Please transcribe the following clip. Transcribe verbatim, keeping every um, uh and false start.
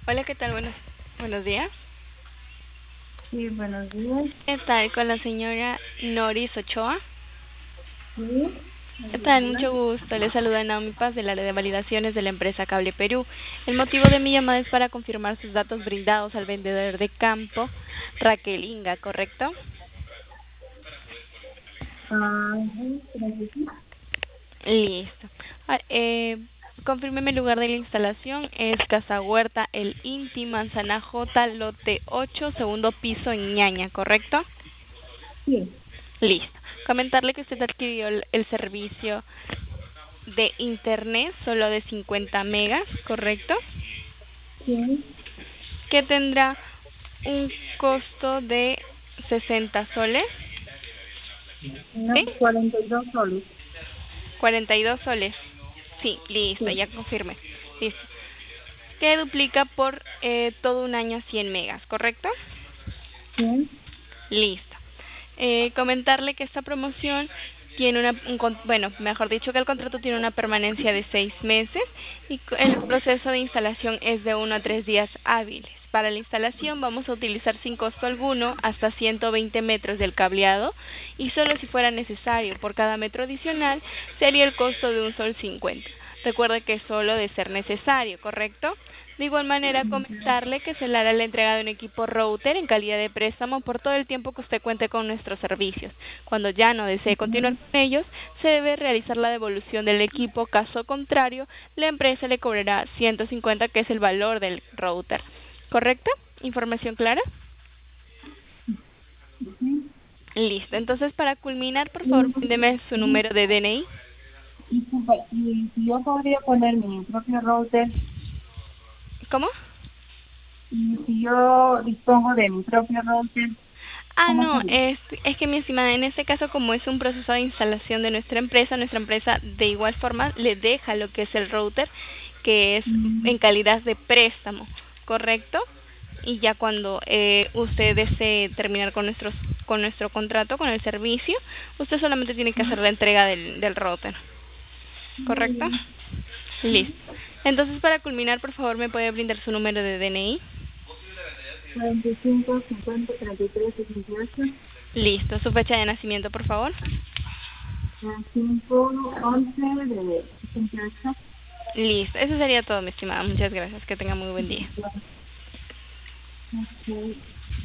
Hola, ¿qué tal? Buenos, buenos días. Sí, buenos días. ¿Qué tal? Con la señora Noris Ochoa. Sí, ¿Qué ¿alguien tal? habla? Mucho gusto. Le saluda Naomi Paz del área de validaciones de la empresa Cable Perú. El motivo de mi llamada es para confirmar sus datos brindados al vendedor de campo, Raquel Inga, ¿correcto? Ah, sí, gracias. Listo. Ah, eh, confírmeme el lugar de la instalación. Es Casa Huerta, El Inti, Manzana J, lote ocho, segundo piso en Ñaña, ¿correcto? Sí, Listo. Comentarle que usted adquirió el, el servicio de internet solo de cincuenta megas, ¿correcto? sí, Que tendrá un costo de sesenta soles, no, ¿sí? cuarenta y dos soles. cuarenta y dos soles. Sí, Sí, listo, ya confirmé. Listo. Que duplica por eh, todo un año cien megas, ¿correcto? sí, Listo. Eh, comentarle que esta promoción tiene una, un, con- bueno, mejor dicho que el contrato tiene una permanencia de seis meses y co- el proceso de instalación es de uno a tres días hábiles. Para la instalación vamos a utilizar sin costo alguno hasta ciento veinte metros del cableado y solo si fuera necesario por cada metro adicional sería el costo de un sol cincuenta. Recuerde que solo de ser necesario, ¿correcto? De igual manera, comentarle que se le hará la entrega de un equipo router en calidad de préstamo por todo el tiempo que usted cuente con nuestros servicios. Cuando ya no desee continuar con ellos, se debe realizar la devolución del equipo. Caso contrario, la empresa le cobrará ciento cincuenta, que es el valor del router. ¿Correcto? ¿Información clara? sí. Listo. Entonces, para culminar, por favor, Y, deme su y, número de D N I. disculpa, y si yo podría poner mi propio router, ¿Cómo? y si yo dispongo de mi propio router, Ah, ¿cómo no, sería? es, es que mi estimada, en este caso, como es un proceso de instalación de nuestra empresa, nuestra empresa de igual forma le deja lo que es el router, que es Mm, en calidad de préstamo, ¿correcto? Y ya cuando eh, usted desee terminar con nuestros con nuestro contrato, con el servicio, usted solamente tiene que hacer la entrega del, del router, muy ¿correcto? bien. Listo. Entonces, para culminar, por favor, ¿me puede brindar su número de D N I? cuarenta y cinco, cincuenta, treinta y tres, sesenta y ocho, Listo. ¿Su fecha de nacimiento, por favor? cinco, once de sesenta y ocho. Listo, eso sería todo, mi estimada. Muchas gracias. Que tenga muy buen día. Ok.